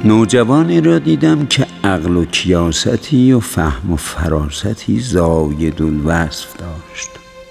نوجوانی را دیدم که عقل و کیاستی و فهم و فراستی زاید الوصف داشت.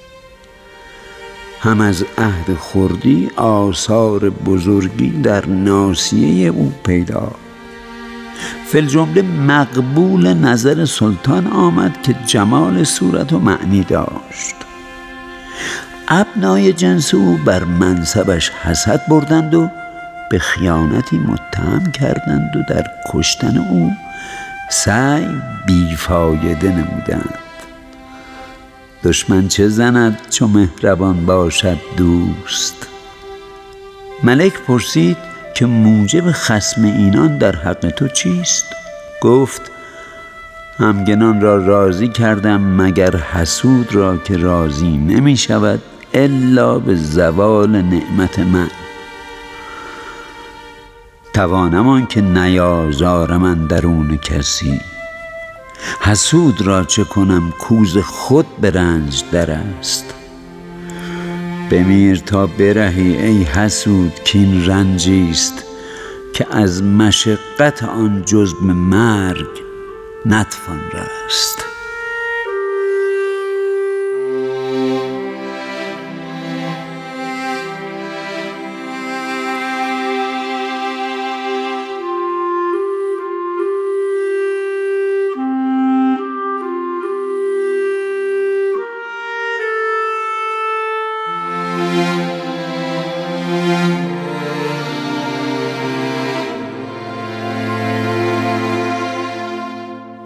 هم از عهد خردی آثار بزرگی در ناصیه او پیدا. فی الجمله مقبول نظر سلطان آمد که جمال صورت و معنی داشت. ابنای جنس او بر منصبش حسد بردند و به خیانتی متهم کردند و در کشتن او سعی بیفایده نمودند. دشمن چه زند چو مهربان باشد دوست؟ ملک پرسید که موجب خصم اینان در حق تو چیست؟ گفت همگنان را راضی کردم مگر حسود را که راضی نمی شود الا به زوال نعمت من. توانم آن که نیازارم اندرون کسی، حسود را چه کنم کوز خود به رنج در است. بمیر تا برهی ای حسود کین رنجیست، که از مشقت آن جز به مرگ نتوان رست.